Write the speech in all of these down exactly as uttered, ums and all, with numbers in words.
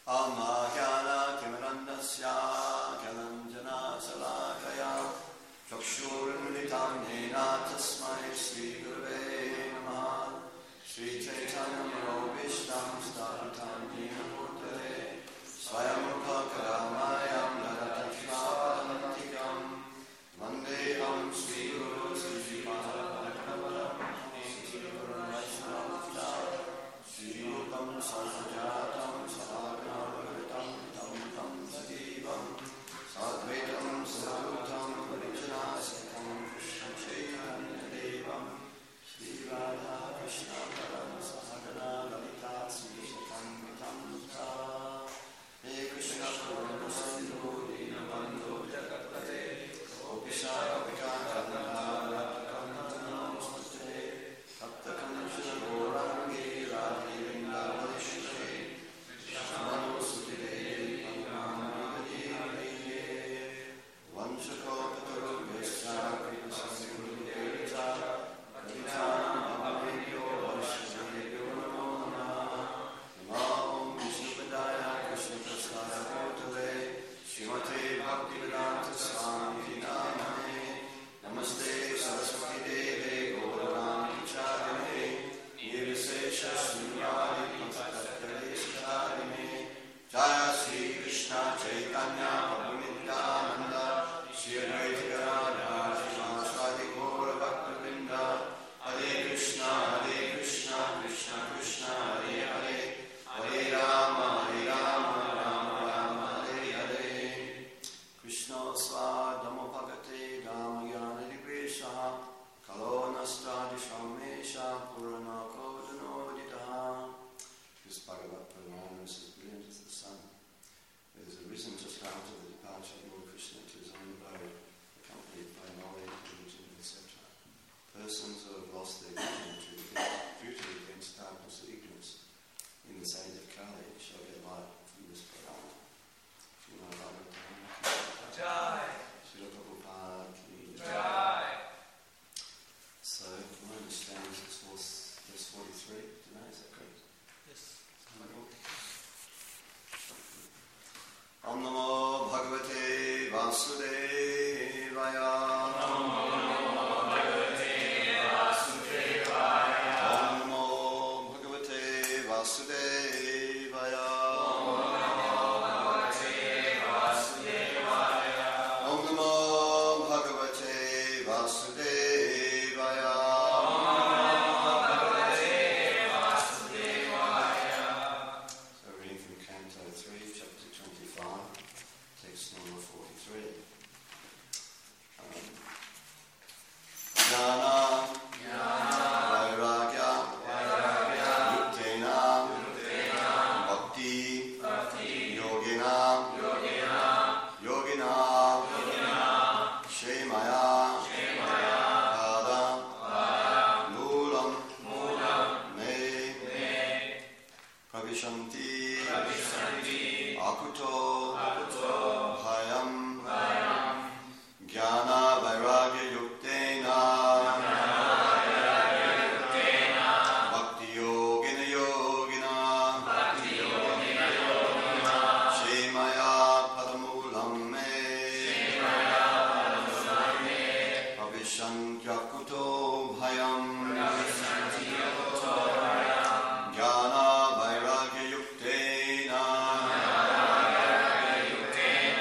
Jnana Vairagya Yuktena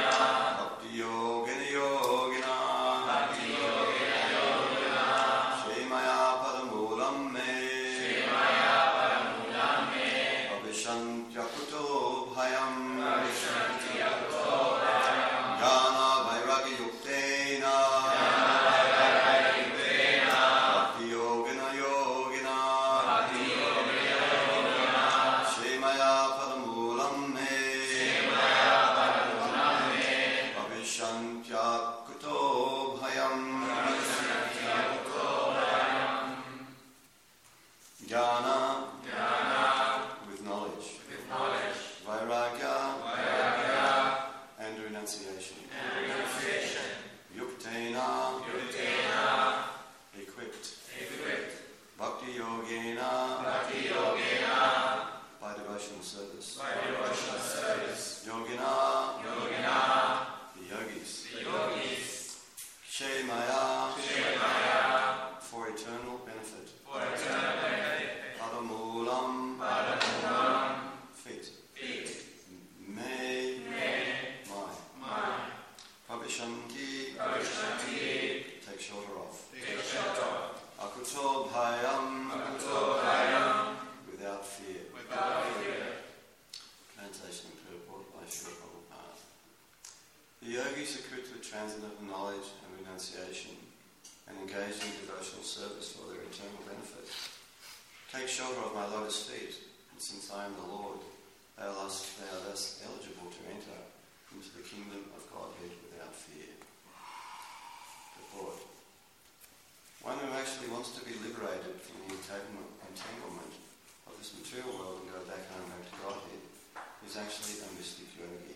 lotus feet, and since I am the Lord, they are thus, they are thus eligible to enter into the kingdom of Godhead without fear. The thought. One who actually wants to be liberated from the entanglement of this material world and go back home back to Godhead is actually a mystic yogi.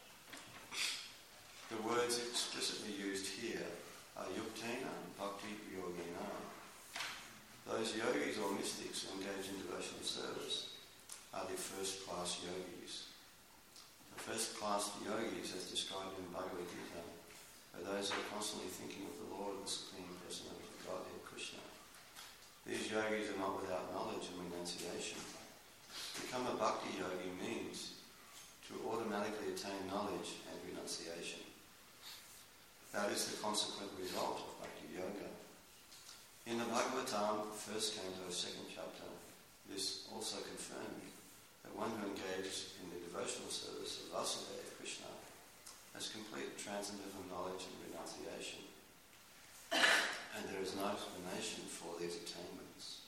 The words explicitly used here are yuktena, bhakti, yogina. Those yogis or mystics who engage in devotional service are the first-class yogis. The first-class yogis, as described in Bhagavad Gita, are those who are constantly thinking of the Lord, the Supreme Personality of Godhead, Krishna. These yogis are not without knowledge and renunciation. To become a bhakti yogi means to automatically attain knowledge and renunciation. That is the consequent result of bhakti yoga. In the Bhagavatam, first canto, second chapter, this also confirmed that one who engaged in the devotional service of Vasudeva, Krishna, has complete transcendental knowledge and renunciation. And there is no explanation for these attainments.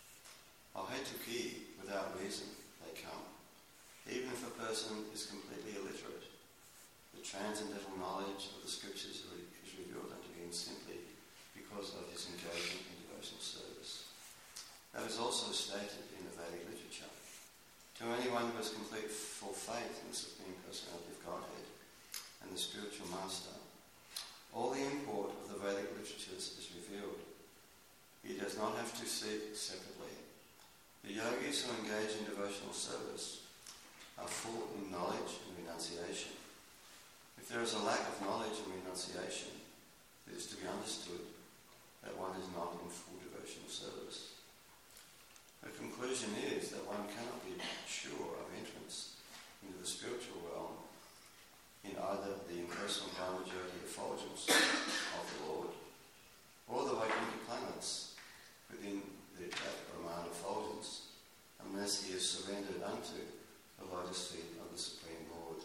Ahetuki, without reason, they come. Even if a person is completely illiterate, the transcendental knowledge of the scriptures is revealed unto him simply because of his engagement in devotional service. That is also stated in the Vedic literature. To anyone who has complete full faith in the Supreme Personality of Godhead and the spiritual master, all the import of the Vedic literatures is revealed. He does not have to see it separately. The yogis who engage in devotional service are full in knowledge and renunciation. If there is a lack of knowledge and renunciation, it is to be understood that one is not in full devotional service. The conclusion is that one cannot be sure of entrance into the spiritual realm in either the impersonal Brahmajyoti effulgence of the Lord or the Vaikuntha planets within the Brahman effulgence, unless he is surrendered unto the lotus feet of the Supreme Lord.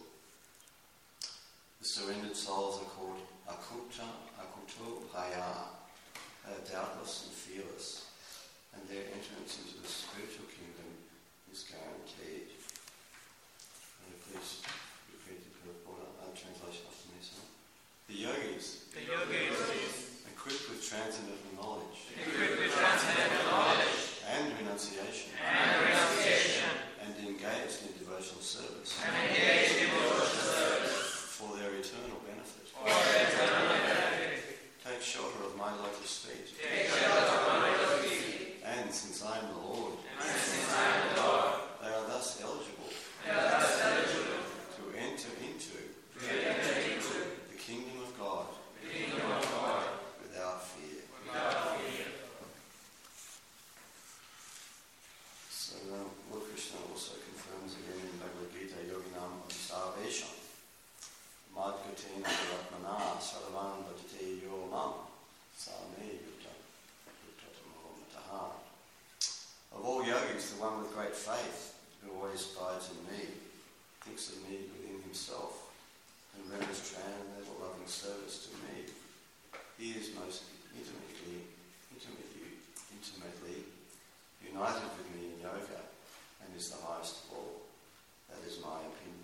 The surrendered souls are called Akuta, Akuto Bhaya. They are doubtless and fearless, and their entrance into the spiritual kingdom is guaranteed. And please repeat the purport, uh, translation after me, sir. The yogis, the yogis, equipped with transcendental knowledge, equipped with transcendental knowledge, and renunciation, and renunciation, and engaged in devotional service, and engaged in devotional service, for their eternal benefit, for their eternal benefit, take shelter of my lotus feet, take shelter of my lotus feet, and since I am the Lord, and since I am the Lord, they are thus eligible, they are thus eligible to enter into, to enter into the kingdom of God, the kingdom of God, without fear. without fear. So um, Lord Krishna also confirms again in Bhagavad Gita, Yoginam Sarvesham, Madgatena Ratmana Sarvan Bhajate Yomam Same Yutta Yuttatamo Mataha. Of all yogis, the one with great faith, who always abides in me, thinks of me within himself, and renders transcendental loving service to me. He is most intimately, intimately, intimately united with me in yoga, and is the highest of all. That is my opinion.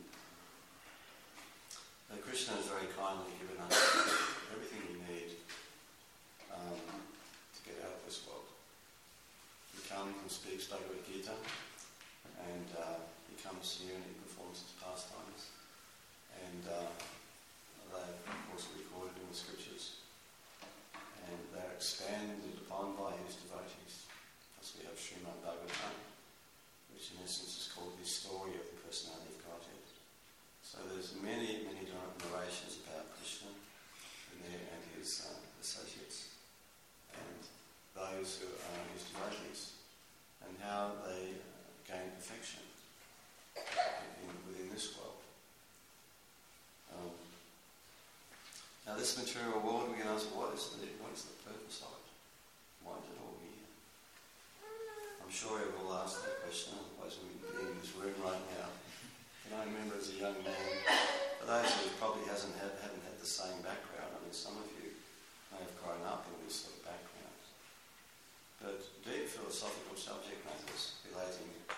Now, Krishna has very kindly given us everything we need um, to get out of this world. He comes and speaks Bhagavad Gita, and uh, he comes here and he performs his pastimes, and uh, they're of course recorded in the scriptures, and they're expanded upon by his devotees. Thus we have Srimad Bhagavatam, which in essence is called the story of the personality of Godhead. So there's many, many narrations about Krishna and, their, and his uh, associates, and those who are his devotees, and how they uh, gain perfection in, within this world. Um, now this material world, we can ask, what is the what is the purpose of it? Why is it all here? I'm sure you will ask that question, otherwise we'd be in this room right now. And I remember as a young man, for those who probably hasn't had, haven't had the same background, I mean some of you may have grown up in this sort of background, but deep philosophical subject matters relating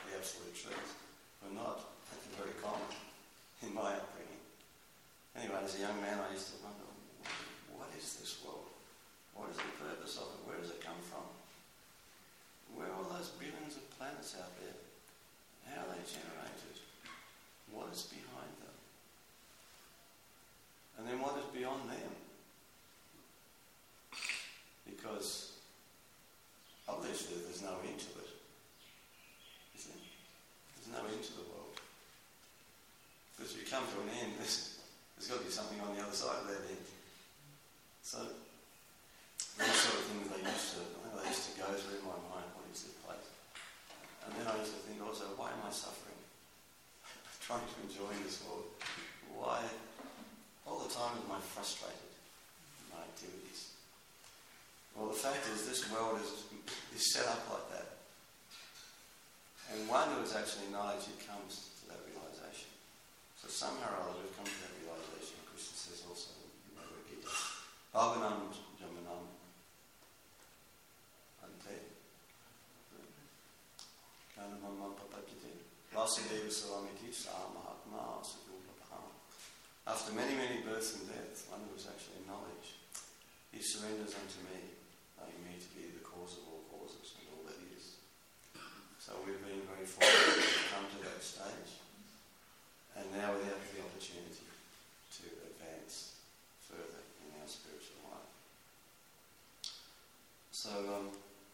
as a young man, I used to wonder, what is this world? What is the purpose of it? Where does it come from? Where are all those billions of planets out there? How are they generated? What is behind them? And then what is beyond them? Because obviously there's no end to it. Is there? There's no end to the world. Because if you come to an end, there's, there's got to be something on the other side of that end. So, these sort of things they used to, I think they used to go through my mind, what is this place? And then I used to think also, why am I suffering? Trying to enjoy this world. Why? All the time am I frustrated in my activities? Well, the fact is, this world is, is set up like that. And one who is actually knowledge, it comes to that realization. So somehow or other we've come to that realization. Krishna says also in the Bhagavad Gita, Bhavanam Jamanam Ante Kanamamam Papajite Vasudeva Salamiti Sa Mahatma Sudhulabham. After many, many births and deaths, one who is actually knowledge, he surrenders unto me, knowing me to be the cause of all causes and all that is. So we've been very fortunate to come to that stage, and now we have the opportunity to advance further in our spiritual life. So um,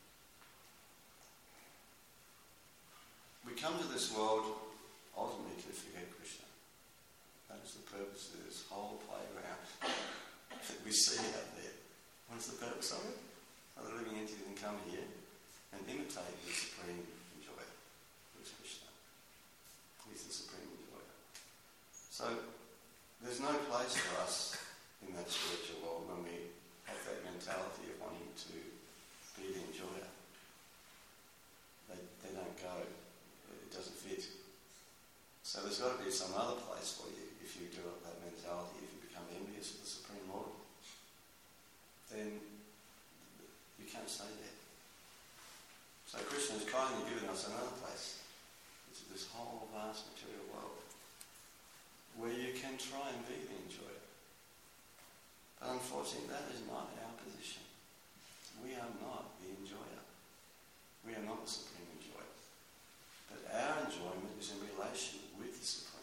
we come to this world ultimately to forget Krishna. That is the purpose of this whole playground that we see out there. What is the purpose of it? So the living entity can come here and imitate the supreme enjoyer, who is Krishna. He's the supreme enjoyer. So there's no place for us in that spiritual world when we have that mentality of wanting to be the enjoyer. They, they don't go. It doesn't fit. So there's got to be some other place for you if you develop that mentality, if you become envious of the Supreme Lord. Then you can't stay there. So Krishna is kindly giving us another place. It's this whole vast material world where you can try and be the enjoyer. But unfortunately that is not our position. We are not the enjoyer. We are not the supreme enjoyer. But our enjoyment is in relation with the Supreme.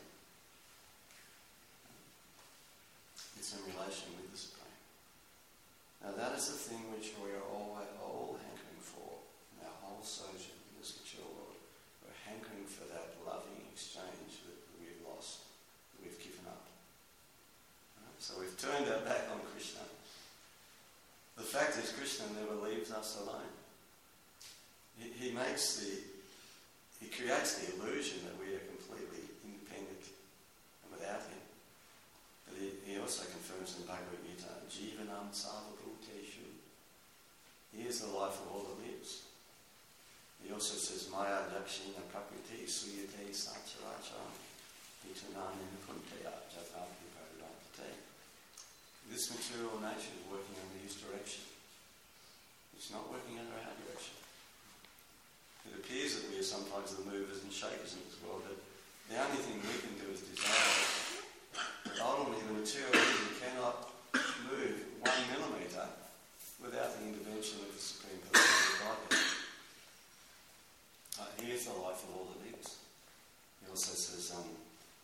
It's in relation with the Supreme. Now that is the thing which we are all, all hankering for in our whole sojourn in this material world. We're hankering for that loving exchange that we've lost, that we've given up. Right? So we've turned our back on Krishna. The fact is Krishna never leaves us alone. He, he makes the He creates the illusion that we are completely independent and without him. But he, he also confirms in Bhagavad Gita, Jivanam Sarvabhuteshu. He is the life of all that lives. He also says, Maya Dakshina Prakriti Suyate Sacharacha Itunani Kunteya Jatati Paradapate. This material nature is working under his direction. It's not working under our direction. It appears that we are sometimes the movers and shakers in this world, but the only thing we can do is desire it. But ultimately, the material entity cannot move one millimetre without the intervention of the Supreme Personality of Godhead. Uh, he is the life of all that is. He also says, um,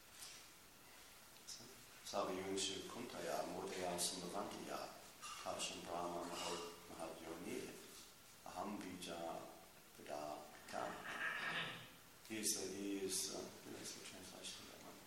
Savayunshu Kuntaya Mordaya Sambhavantiya Kasham Brahma Mahadhyonir Aham Bija Pada. He is the, he is, uh, what is the translation of that one?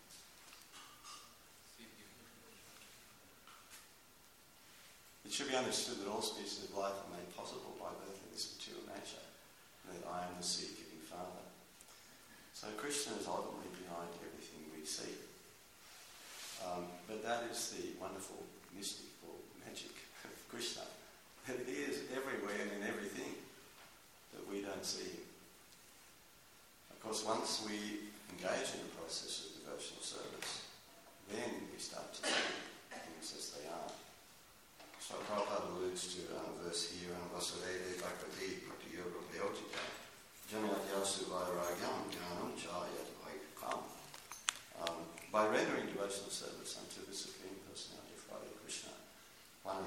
It should be understood that all species of life are made possible by birth in this material nature, and that I am the seed-giving Father. So Krishna is ultimately behind everything we see. Um, but that is the wonderful mystical magic of Krishna. That he is everywhere and in everything, but we don't see him. Of course, once we engage in the process of devotional service, then we start to see things as they are. So Prabhupada alludes to a verse here, Vasudeva Bhakti Bhakti Yoga Payojita Janatyasu Vairagam Jnanam Chayat Vaikam. By rendering devotional service unto the Supreme Personality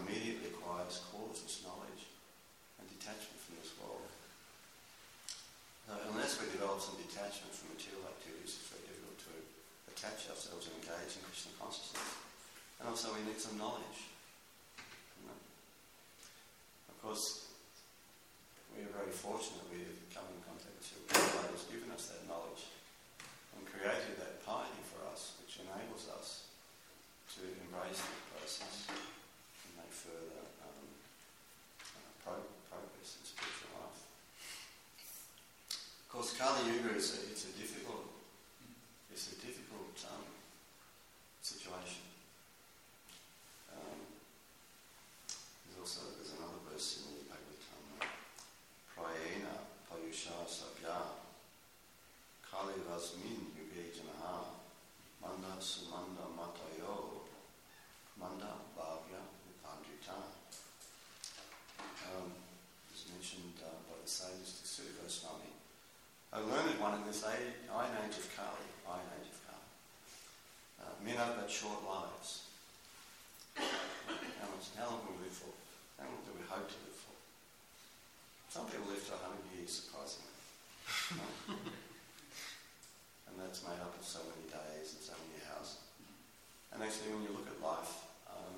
immediately acquires causeless knowledge and detachment from this world. So unless we develop some detachment from material activities, it's very difficult to attach ourselves and engage in Krishna consciousness. And also we need some knowledge. You know? Of course, we are very fortunate we have come in contact with Sri Prabhupada, who's given us that knowledge and created that piety for us, which enables us to embrace the process and make further um, uh, pro- progress in spiritual life. Of course, Kali Yuga is a, it's a difficult, it's a difficult um, situation. Um, there's also there's another verse in the Bhagavatam, Prayena Payusha Sabya Kali Vasmin Yuge Janaha Manda Sumanda Matayo Manda Bhavya Upandrita. Um, it was mentioned uh, by the sages to Sri Goswami. I learned one in this age, iron age of Kali, iron age of Kali. Uh, men have but short lives. How much? How long do we live for? How long do we hope to live for? Some people live to one hundred years, surprisingly. No? And that's made up of so many days and so many hours. And actually, when you look at life, um,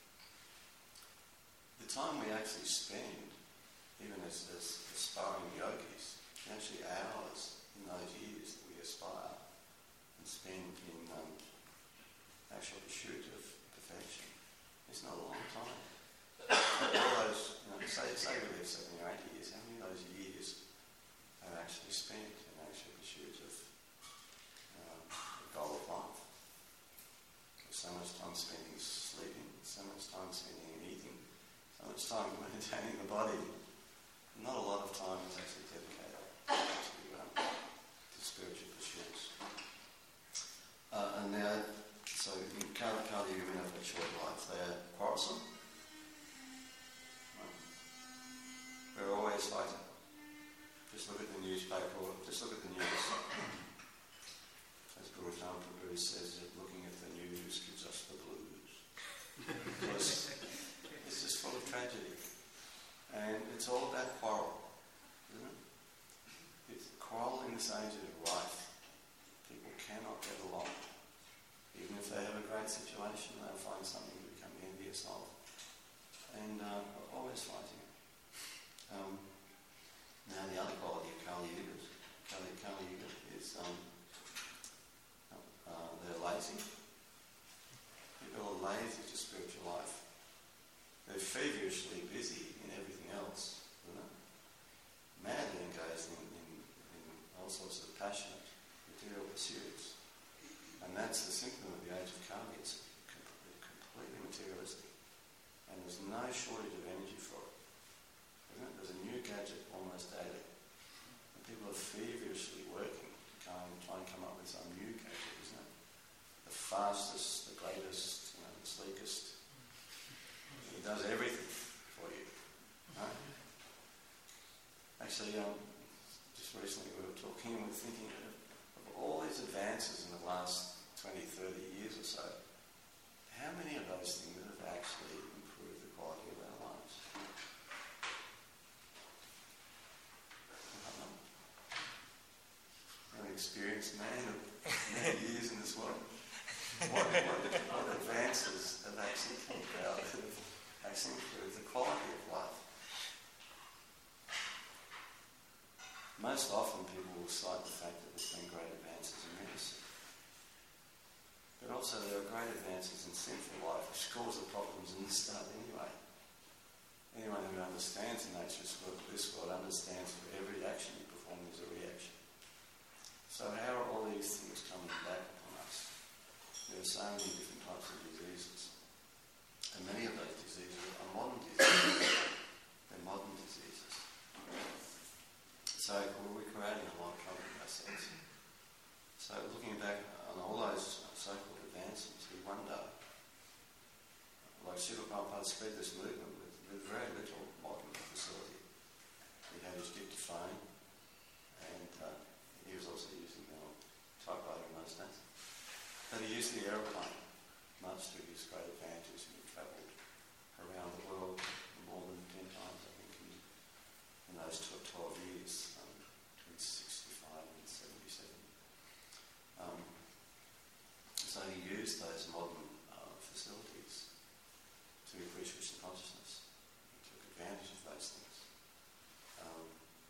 the time we actually spend, even as, as aspiring yogis, actually hours in those years that we aspire and spend in um, actual pursuit of perfection, it's not a long time. All those, you know, say, say we live seventy or eighty years, how many of those years are actually spent in actual pursuit of uh, the goal of life? There's so much time spending sleeping, so much time spending in eating, so much time maintaining the body. Not a lot of time is actually dedicated to, um, to spiritual pursuits. Uh, and now, so in Kali Kali women have a short life. They are quarrelsome. Um, we're always fighting. Just look at the newspaper, or just look at the news. As Guru Prabhu says, that looking at the news gives us the blues. Because it's just full of tragedy. And it's all about quarrel, isn't it? It's quarrel in this age of life. People cannot get along. Even if they have a great situation, they'll find something to become envious of. And uh, always fighting. Um, now the other quality of Kali Yuga, Kali, Kali Yuga is um, uh, they're lazy. People are lazy to spiritual life. They're feverishly busy in everything else, isn't it? Madly engaged in, in, in all sorts of passionate material pursuits. And that's the symptom of the age of Kali. It's completely materialistic. And there's no shortage of energy for it. Isn't it? There's a new gadget almost daily. And people are feverishly working to try and, try and come up with some new gadget, isn't it? The fastest, the greatest, you know, the sleekest. He does everything for you. Right? Actually, um, just recently we were talking and we were thinking of, of all these advances in the last twenty, thirty years or so. How many of those things have actually improved the quality of our lives? I'm an experienced man of many years in this world. What, what, what advances have actually come about that have actually improved the quality of life? Most often people will cite the fact that there's been great advances in medicine. But also there are great advances in sinful life which cause the problems in the start anyway. Anyone who understands the nature of this world understands for every action you perform there's a reaction. So how are all these things coming back upon us? There are so many different types of diseases. And many of those diseases are modern diseases. They're modern diseases. So we're creating a lot of trouble in ourselves. So looking back on all those so-called advancements, we wonder, like Srila Prabhupada spread this movement with, with very little modern facility. He had his dictaphone, and uh, he was also using the typewriter in those days. But he used the aeroplane, much to his great advantage, and he travelled around the those tw- twelve years, um, between sixty-five and seventy-seven. Um, so he used those modern uh, facilities to increase Krishna consciousness. He took advantage of those things. Um,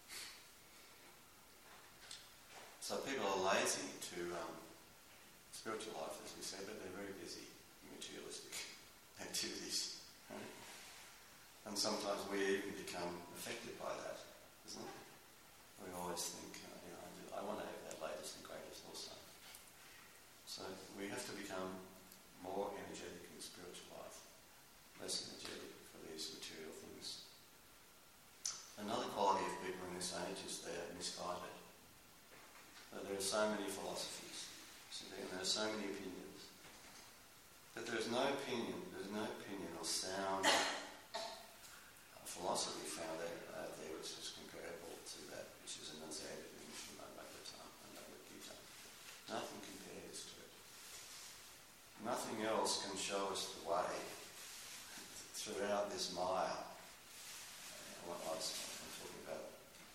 so people are lazy to um, spiritual life, as we said, but they're very busy in materialistic activities. Right? And sometimes we even become affected by that, isn't it? We always think, uh, you know, I want to have that latest and greatest also. So we have to become more energetic in spiritual life, less energetic for these material things. Another quality of people in this age is they're misguided. So there are so many philosophies, so there, there are so many opinions, but there is no opinion, there is no opinion or sound philosophy found out there which is comparable to that which is enunciated in Srimad Bhagavatam and Bhagavad Gita. Nothing compares to it. Nothing else can show us the way throughout this mire. What I was I'm talking about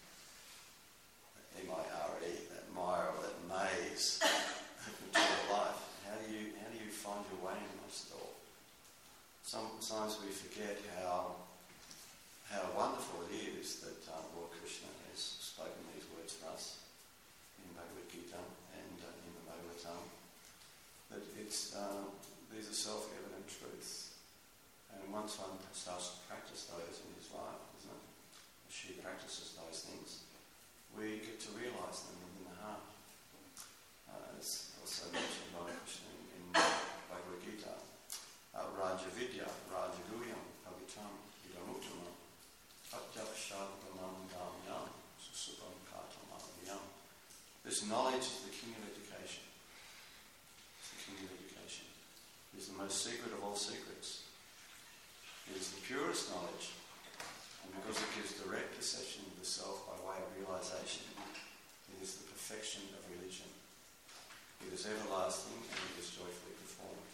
M I R E, that mire or that maze of material life. How do you how do you find your way in amongst it all? Sometimes we forget how how wonderful it is that uh, Lord Krishna has spoken these words for us in Bhagavad Gita and uh, in the Bhagavatam. That it's uh, these are self-evident truths, and once one starts to practice those in his life, isn't it? As she practices those things, we get to realise them within the heart. Uh, it's also mentioned by Krishna in, in Bhagavad Gita. Uh, Raja Vidya, Raja Guhyam, Pavitam, Idamuttamam. This knowledge is the king of education. It's the king of education. It is the most secret of all secrets. It is the purest knowledge, and because it gives direct perception of the self by way of realization, it is the perfection of religion. It is everlasting and it is joyfully performed.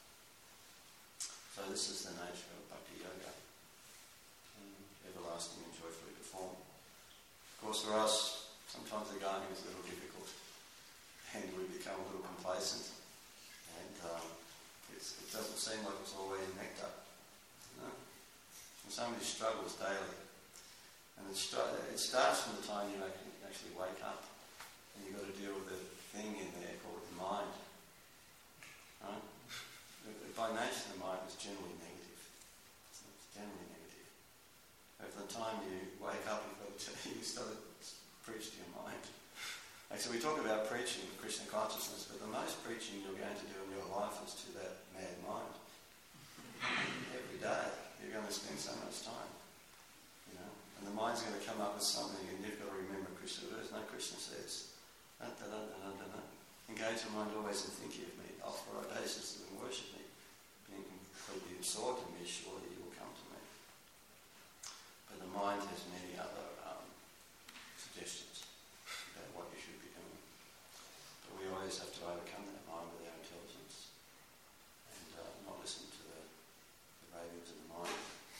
So this is the nature of Bhakti Yoga. Everlasting and joyfully performed. Of course, for us, sometimes the going is a little difficult, and we become a little complacent, and um, it's, it doesn't seem like it's always nectar. You know? And somebody struggles daily, and it, stru- it starts from the time you actually wake up, and you've got to deal with the thing in there called the mind. Right? By nature, the mind is generally negative. It's generally negative. By the time you wake up, you've got to you start to preach to your mind. Like, so we talk about preaching for Krishna consciousness, but the most preaching you're going to do in your life is to that mad mind. Every day, you're going to spend so much time, you know, and the mind's going to come up with something, and you've got to remember Krishna verse. No, Krishna says, da, da, da, da, da, da. Engage your mind always in thinking of me, offer audacious and worship me, being completely absorbed in me, sure that you will come to me. But the mind has many other um, suggestions about what you should be doing. But we always have to overcome that mind with our intelligence and uh, not listen to the, the ravings of the mind.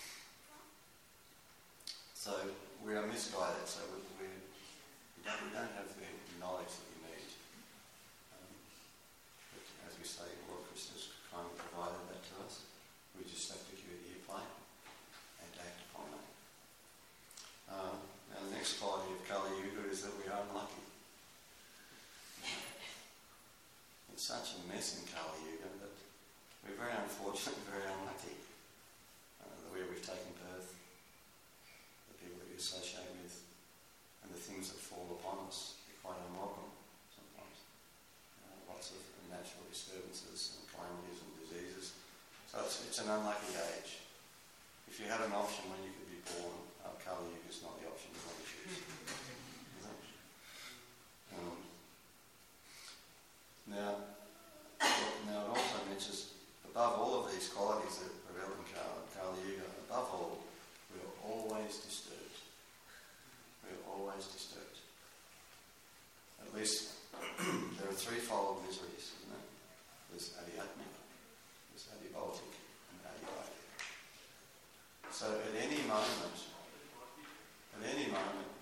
So we are misguided, so we, we, we, don't, we don't have the knowledge that we need. Um, but as we say, Lord Krishna's kindly provided that to us. We just have to give it ear play and act upon that. Uh, now the next quality of Kali Yuga is that we are unlucky. It's such a mess in Kali Yuga that we're very unfortunate and very unlucky. Uh, where we've taken birth, the people that we associate with, and the things that fall upon us, they're quite unwelcome sometimes. Uh, lots of natural disturbances and calamities and diseases. So it's, it's an unlucky age. If you had an option when you could be born, uh, Kali Yuga is not the option you want to choose. um, now, now it also mentions, above all of these qualities that prevail in Kali Yuga, above all, we are always disturbed. We are always disturbed. At least there are threefold miseries, isn't it? There's adhyatmic, there's adibautic, and adivaitic. So at any moment, at any moment,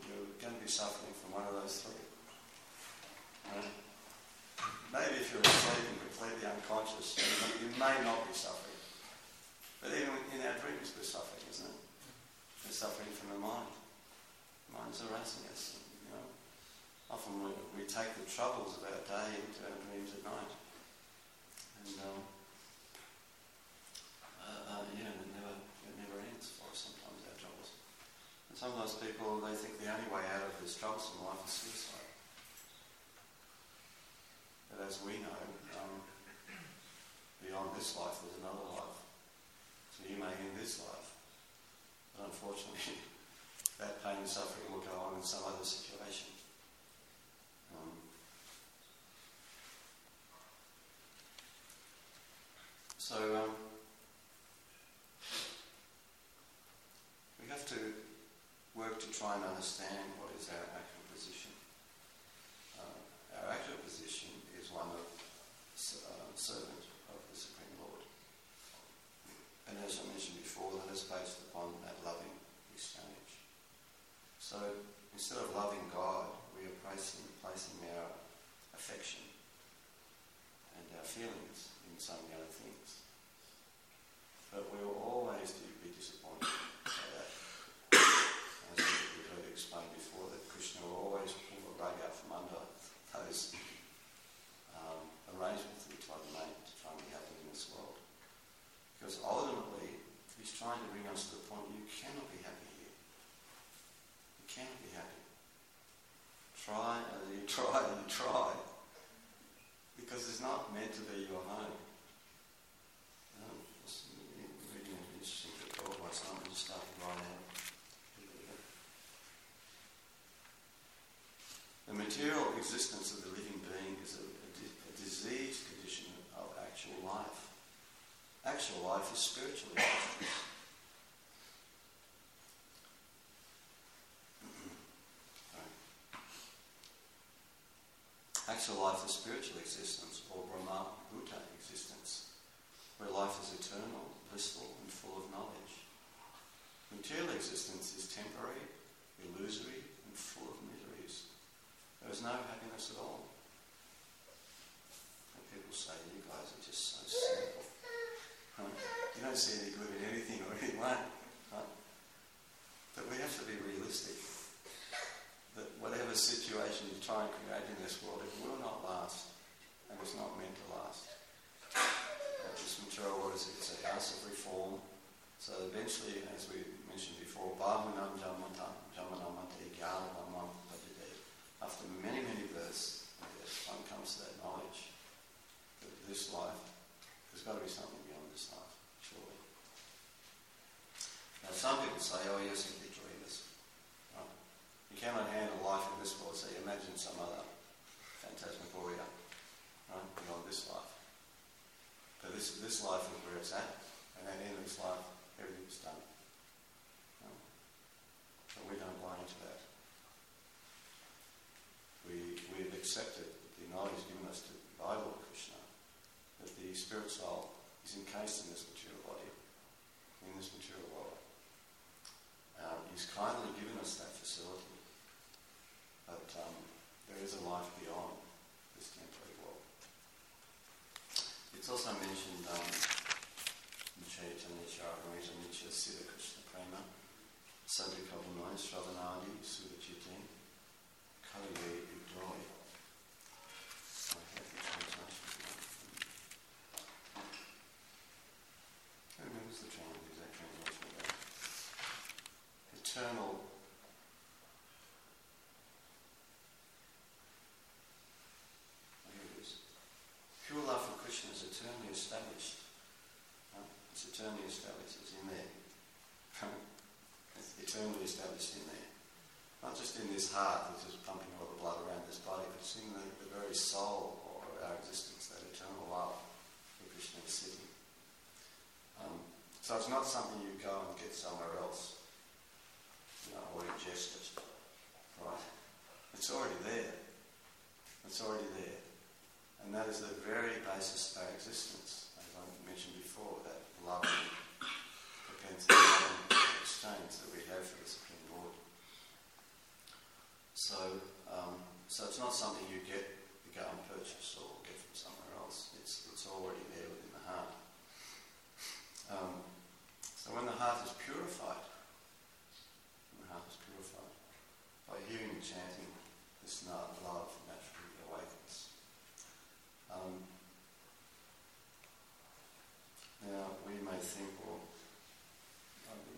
suffering from one of those three. Right? Maybe if you're asleep and completely unconscious, you may not be suffering. But even in our dreams we're suffering, isn't it? We're suffering from the mind. The mind's erasing us. You know? Often we, we take the troubles of our day into our dreams at night. And um, uh, uh, yeah, it never, it never ends for us sometimes, our troubles. And sometimes people, they think the only way out of this troublesome life is suicide. But as we know, um, beyond this life there's another life. So you may end this life, but unfortunately that pain and suffering will go on in some other situation. Um, so um, we have to work to try and understand what is our actual position. Uh, our actual position is one of uh, servant of the Supreme Lord. And as I mentioned before, that is based upon that loving exchange. So instead of loving God, we are placing, placing our affection and our feelings in so many other things. But we will always be disappointed by that. As we've heard explained before, that Krishna will always pull the rug out from under those um, arrangements that we try to make to try and be happy in this world. Because ultimately, he's trying to bring us to the point you cannot be happy here. You cannot be happy. Try and you try and you try. Because it's not meant to be your home. Um, I was reading an interesting book last night and just started writing out. The material existence of the living being is a, a, a diseased condition of actual life. Actual life is spiritual existence. Actual life is spiritual existence, or Brahma Bhuta existence, where life is eternal, blissful, and full of knowledge. Material existence is temporary, illusory, and full of miseries. There is no happiness at all. And people say, you guys are just so simple. Right? You don't see any good in anything or anyone. Right? But we have to be realistic. That whatever situation you try and create in this world, it will not last. And it's not meant to last. Uh, this material world is it's a house of reform. So eventually, as we mentioned before, Bhavanam Jamanam Jamanamate Gyanamam Padide. After many, many births, one comes to that knowledge that this life, there's got to be something beyond this life, surely. Now some people say, oh, you're simply dreamers. Right? You cannot handle life in this world, so you imagine some other phantasmagoria, right, beyond this life. But this, this life is where it's at, and at the end of this life, everything's done. Right? But we don't buy into that. We, we've accepted the knowledge given us to, by Lord Krishna that the spirit soul is encased in this material body, in this material world. Um, he's kindly given us that facility, but um, there is a life beyond this temporary world. It's also mentioned um, in Chaitanya Charitamrita Nitya Siddha Krishna Prema Sadhikavanai Shravanadi Sudachite Kaliye Udoi. I have the translation. Who remembers the translation, exact translation of that? Eternal. Here it is. Pure love for Krishna is eternally established. Right? It's eternally established. It's in there. It's eternally established in there. Not just in this heart that's just pumping all the blood around this body, but it's in the, the very soul of our existence, that eternal love for Krishna is sitting. Um, so it's not something you go and get somewhere else, you know, or ingest it, right? It's already there. It's already there. And that is the very basis of our existence, as I mentioned before, that love and propensity and exchange that we have for the Supreme Lord. So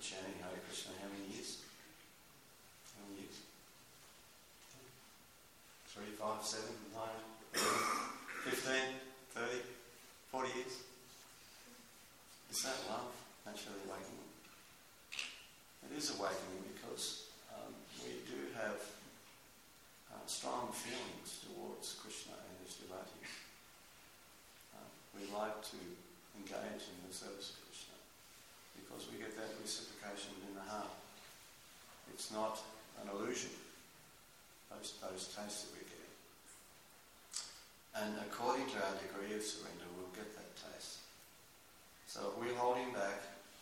chanting Hare Krishna how many years? How many years? Three, five, seven, nine, fifteen, thirty, forty years? Is that love naturally awakening? It is awakening because um, we do have uh, strong feelings towards Krishna and his devotees. Uh, we like to engage in the service of Krishna because we get that reciprocation in the heart. It's not an illusion, those, those tastes that we're getting. And according to our degree of surrender, we'll get that taste. So if we're holding back,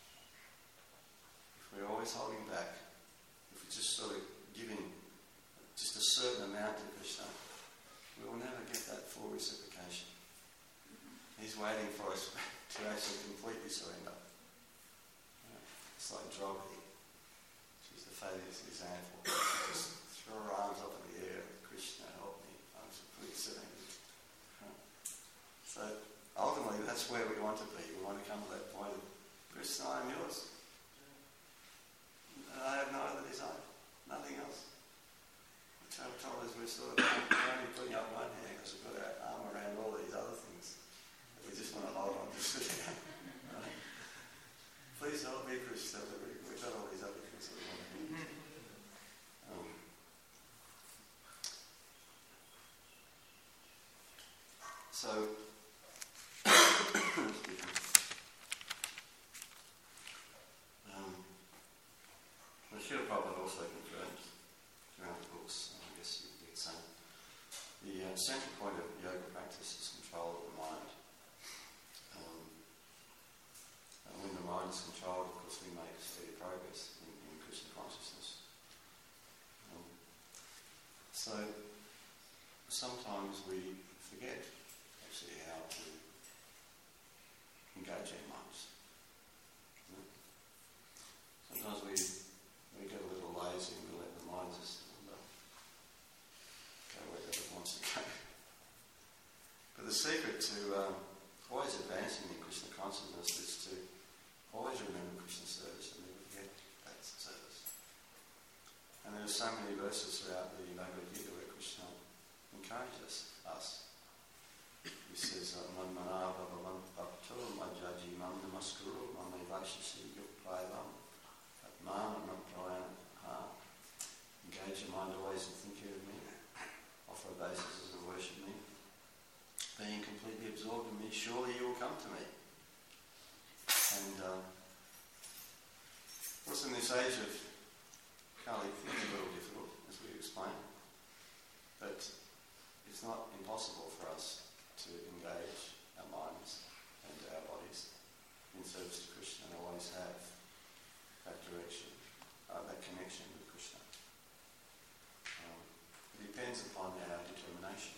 if we're always holding back, if we're just sort of giving just a certain amount to Krishna, we will never get that full reciprocation. He's waiting for us to actually completely surrender. You know, it's like Draupadi. She's the famous example. She just threw her arms up in the air, Krishna, help me, I'm completely surrendered. So ultimately, that's where we want to be. We want to come to that point of, Krishna, I am yours. And I have no other desire, nothing else. The trouble is we're sort of only putting up one hand because we've got our arm around all these other things that we just want to hold on to. Right? Please help me, Krishna. We've got all these other things that we want to do. Um, so, um, the Srila Prabhupada also confirmed throughout the books, I guess you could say, the uh, central point of yoga practice is control of the mind. Um, and when the mind is controlled, of course, we make steady progress in, in Krishna consciousness. Um, so, sometimes we forget actually how to engage our minds. You know? Sometimes we we get a little lazy and we let the mind just uh, go wherever it wants to go. But the secret to um, always advancing in Krishna consciousness is to always remember Krishna service and never forget that service. And there are so many verses throughout the Bhagavad Gita where Krishna encourages us. He says, Manmana bhavavan bhakto majjaji mam namaskuru mam evakshasi yukpaivam atman anaprayana ha. Engage your mind always in thinking of me. Offer obeisances and worship me. Being completely absorbed in me, surely you will come to me. And um, of course in this age of Kali, things are a little difficult, as we explained. But it's not impossible for us to engage our minds and our bodies in service to Krishna and always have that direction, uh, that connection with Krishna. Um, it depends upon our determination.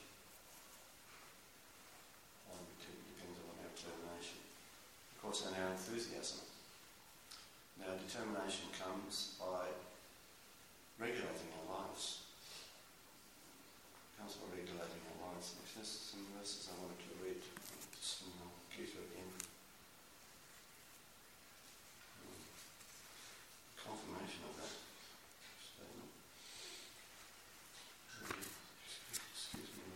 Um, it depends on our determination. Of course, and our enthusiasm. Now, determination comes by regulating our lives. Comes by regulating our lives. There's just some verses I wanted to read. Just from the Gita again. Um, confirmation of that statement. Excuse me.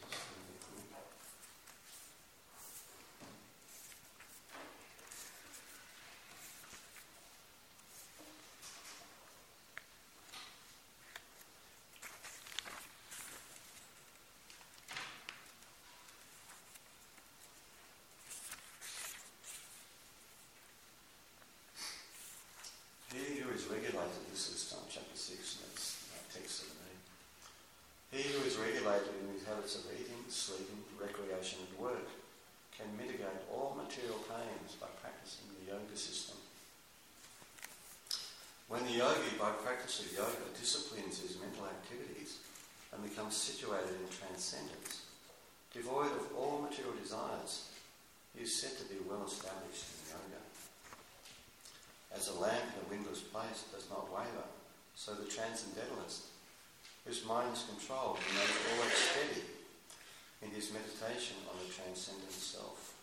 He who is regulated, this is um, chapter six, and that's uh, text seventeen. He who is regulated in his habits of eating, sleeping, recreation and work can mitigate all material pains by practicing the yoga system. When the yogi, by practice of yoga, disciplines his mental activities and becomes situated in transcendence, devoid of all material desires, he is said to be well established in yoga. As a lamp in a windless place does not waver, so the transcendentalist, whose mind is controlled, remains always steady in his meditation on the transcendent self.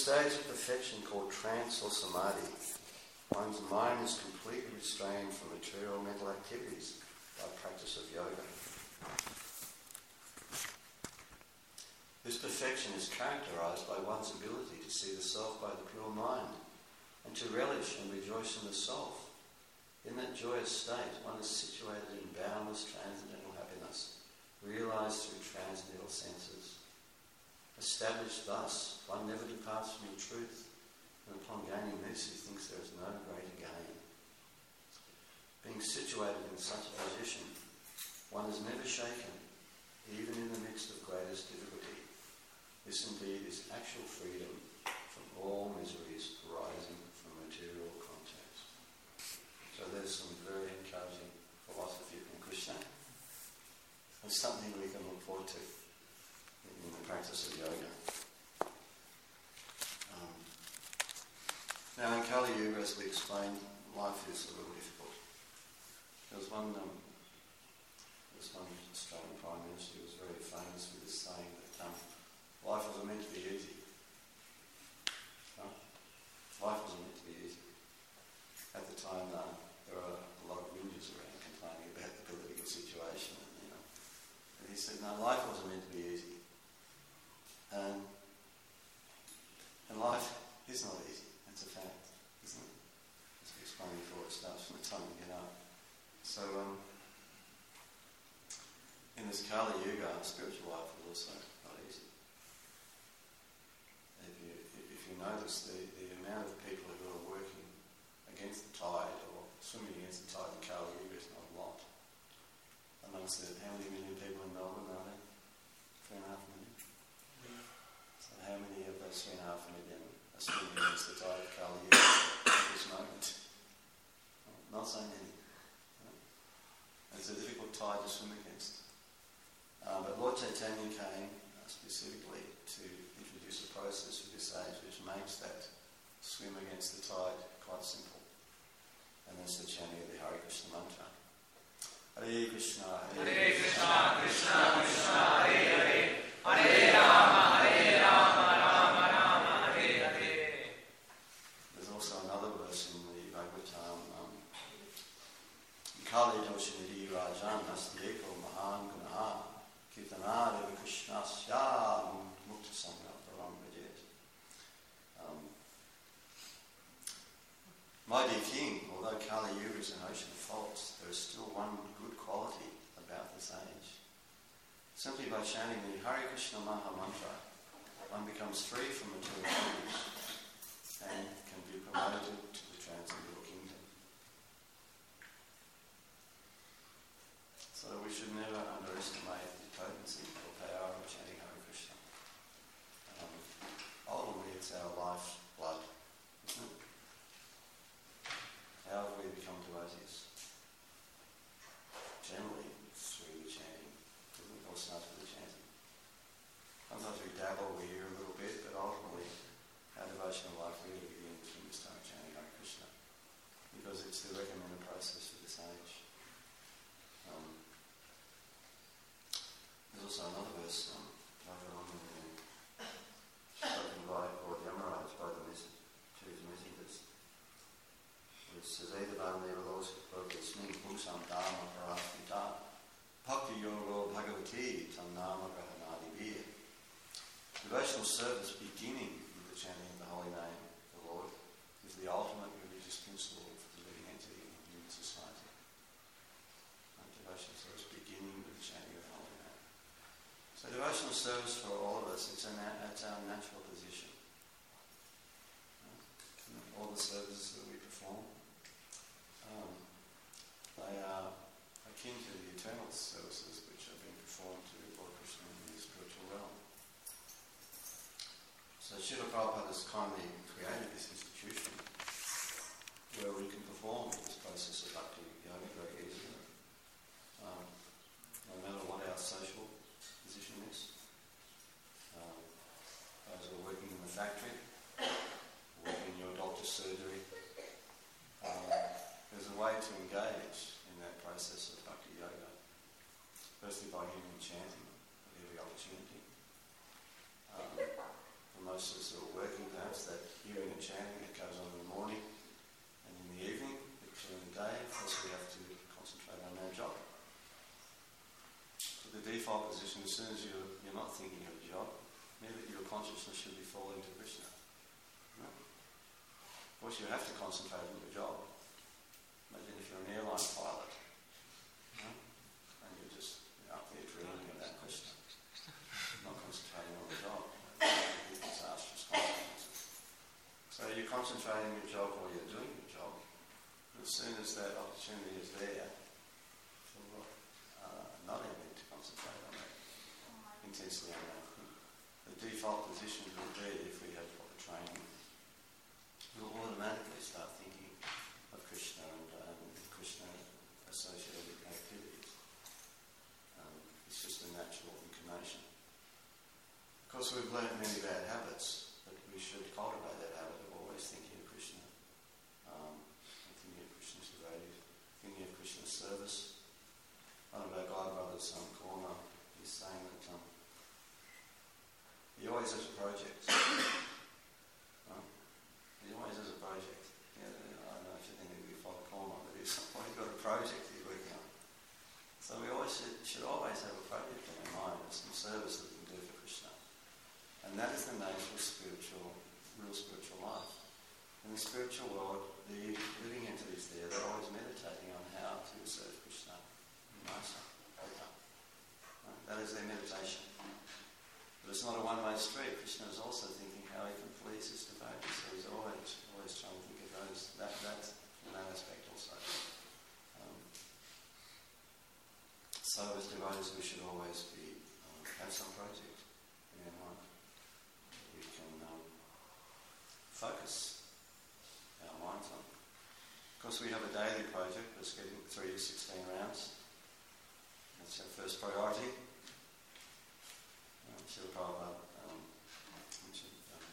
stage of perfection called trance or samadhi, one's mind is completely restrained from material mental activities by practice of yoga. This perfection is characterized by one's ability to see the self by the pure mind and to relish and rejoice in the self. In that joyous state, one is situated in boundless transcendental happiness, realized through transcendental senses. Established thus, one never departs from the truth, and upon gaining this, he thinks there is no greater gain. Being situated in such a position, one is never shaken, even in the midst of greatest difficulty. This indeed is actual freedom from all miseries arising from material context. So there's some very encouraging philosophy from Krishna. It's something we can look forward to in the practice of yoga. Um, now in Kali Yuga, as we explained, life is a little difficult. There was one, um, there was one Australian Prime Minister who was very famous for this saying that um, life wasn't meant to be easy. No? Life wasn't meant to be easy. At the time, uh, there were a lot of whingers around complaining about the political situation. And, you know, and he said, no, life wasn't meant to be easy. And, and life is not easy. That's a fact, isn't it? As we explained before, it starts from the time you get up. So, um, in this Kali Yuga, spiritual life is also not easy. If you, if you notice the, the amount of people who are working against the tide or swimming against the tide in Kali Yuga is not a lot. Amongst the, how many million people in Melbourne are there? Three and a half million? So how many of those three and a half million are swimming against the tide of Kali Yuga at this moment? Not so many. It's a difficult tide to swim against. Uh, but Lord Chaitanya came uh, specifically to introduce a process for this age which makes that swim against the tide quite simple. And that's the chanting of the Hare Krishna mantra. Hare Krishna, Hare, Hare Krishna, Krishna Krishna, Hare Hare, Hare Rama, Hare Rama, Rama Rama, Hare Hare. There's also another verse in the Bhagavatam, um, Kali Doshanidhi Rajan Astyeko Mahan Gunaha Kirtanare Krishnasya Mukta Sangha Param Vajet. My dear King, although Kali Yuga is an ocean of faults, there is still one good quality about this age. Simply by chanting the Hare Krishna Maha Mantra, one becomes free from material bondage and can be promoted to the transcendental kingdom. So we should never underestimate the potency or power of chanting Hare Krishna. Um, ultimately, it's our life's blood, isn't it? How have we become devotees? Generally, it's through the chanting. It all starts with the chanting. Sometimes we dabble, we hear a little bit, but ultimately, our devotional life really begins when we start chanting Hare Krishna, because it's the recommended process for this age. Um, There's also another verse um, later on in the spoken by Lord Yamaraj, by the message, to his messengers. It says, Edavan Nevalos Bhagavasmin Pumsam Dharma Parasmita Bhakti Yogo Bhagavati Tam Nama Grahanadi Vir. Devotional service beginning with the chanting of the holy name of the Lord is the ultimate religious principle for the living entity in human society. And devotional service beginning with the chanting of the holy name. So devotional service for all of us, it's, an, it's our natural position. All the services that we perform, um, they are akin to the eternal services which are being performed to Lord Krishna in the spiritual realm. So Srila Prabhupada has kindly created this institution where we can perform this process of bhakti yoga very easily. Um, no matter what our social position is. Um, those who are working in the factory, working in your doctor's surgery, um, there's a way to engage in that process of bhakti yoga. Firstly by hearing chanting at every opportunity. Um, for most of us who are working perhaps have that hearing and chanting that goes on in the morning and in the evening, but during the day, of course, we have to concentrate on our job. So the default position, as soon as you're, you're not thinking of a job, merely your consciousness should be falling to Krishna. Right? Of course, you have to concentrate on your job. Imagine if you're an airline pilot, right? And you're just you're up there dreaming about Krishna, not concentrating on the job. Disastrous consequences. So you're concentrating on your job while you're doing your job. And as soon as that opportunity is there, for uh, not having to concentrate on that, intensely on that, the default position would be, if we have proper training, we'll automatically start thinking of Krishna and um, Krishna associated activities. Um, it's just a natural inclination. Of course, we've learnt many bad habits, but we should cultivate that habit of always thinking of Krishna, um, thinking of Krishna's devotees, thinking of Krishna's service. One of our God brothers, um, Korma, is saying that um, he always has a project. Right? He always has a project. Yeah, I don't know if you think we follow Korma, but he's always got a project he's working on. So we always should, should always have a project in our mind, some service that we can do for Krishna. And that is the nature of spiritual, real spiritual life. In the spiritual world, the living entities there, they're always meditating on how to serve Krishna. Nasa, right? That is their meditation. But it's not a one-way street. Krishna is also thinking how he can please his devotees. So he's always, always trying to think of those, that, that, from that aspect also. Um, so as devotees, we should always be um, have some project in our mind. We can um, focus our minds on. Of course, we have a daily project that's getting three to sixteen rounds. That's our first priority. Um, Srila Prabhupada, um, mentioned, um,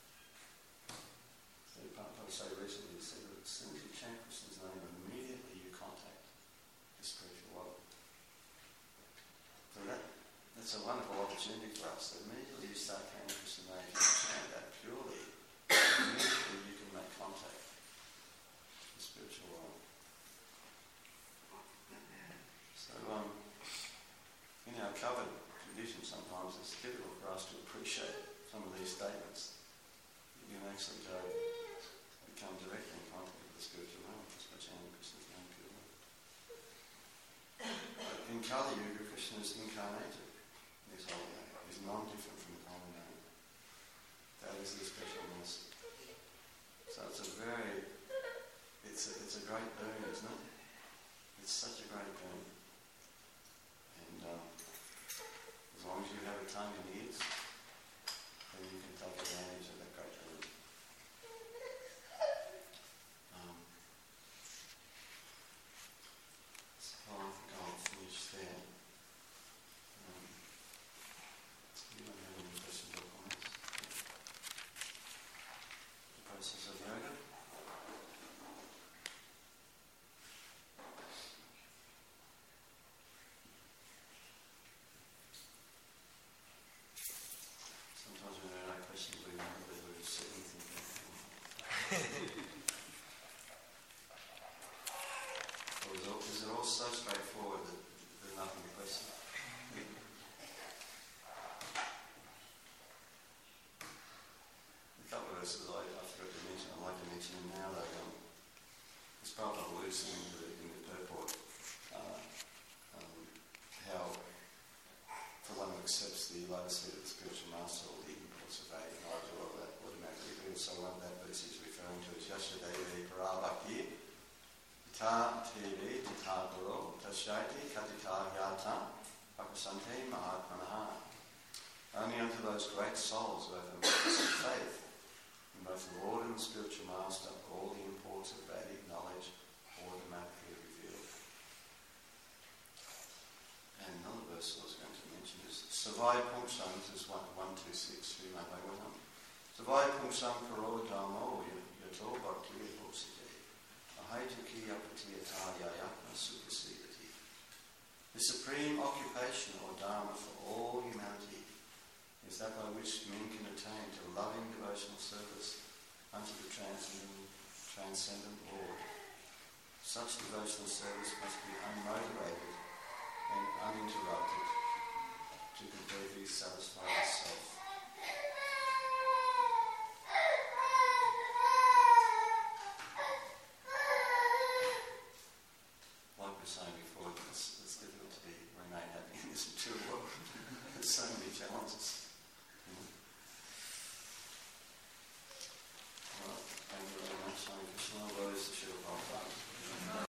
Srila Prabhupada said recently, he said that as soon as you chant Krishna's name, immediately you contact the spiritual world. So that, that's a wonderful opportunity for us. That immediately you start chanting Krishna's name, you chant that purely, immediately you can make contact with the spiritual world. So, um, in our covered tradition, sometimes it's difficult for us to appreciate some of these statements. You can actually go, become directly in contact with the spiritual realm just by chanting Krishna's name purely. But in Kali Yuga, Krishna is incarnated in his holy name. He's non-different from the holy name. That is the specialness. So it's a very, it's a, it's a great boon, isn't it? It's such a great boon. And um, as long as you have a tongue and ears, then you can take advantage of that great boon. Um, so I think I'll finish there. Um, you don't have any questions or comments? The process of yoga? Sometimes when there are no questions, we wonder whether we're just sitting thinking. Or is, all, is it all so straightforward that there's nothing to question? A couple of verses I, I forgot to mention, I'd like to mention them now though. Um, it's part of Lucy in the, in the purport, uh, um, how for one who accepts the lotus feet of the spiritual master, all the imports of Vedic knowledge, all of that automatically reveals. So one of that verse is referring to is Yashadevi Parabhakti, Ta Tevi Tata Guru, Tashyati Katita Yata, Pakasante Mahatmanaha. Only unto those great souls who have a faith in both the Lord and the spiritual master, all the imports of Vedic knowledge automatically revealed. And another verse I was going to mention is Savai Pungsam, this is one two six, Srimad Bhagavatam. Savai Pungsam Karo Dhammo Yato Bhakti Bhosite Ahaituki Apatiyata Yayatma Supasidati. The supreme occupation or dharma for all humanity is that by which men can attain to loving devotional service unto the transcendent, transcendent Lord. Such devotional service must be unmotivated and uninterrupted to completely satisfy the self.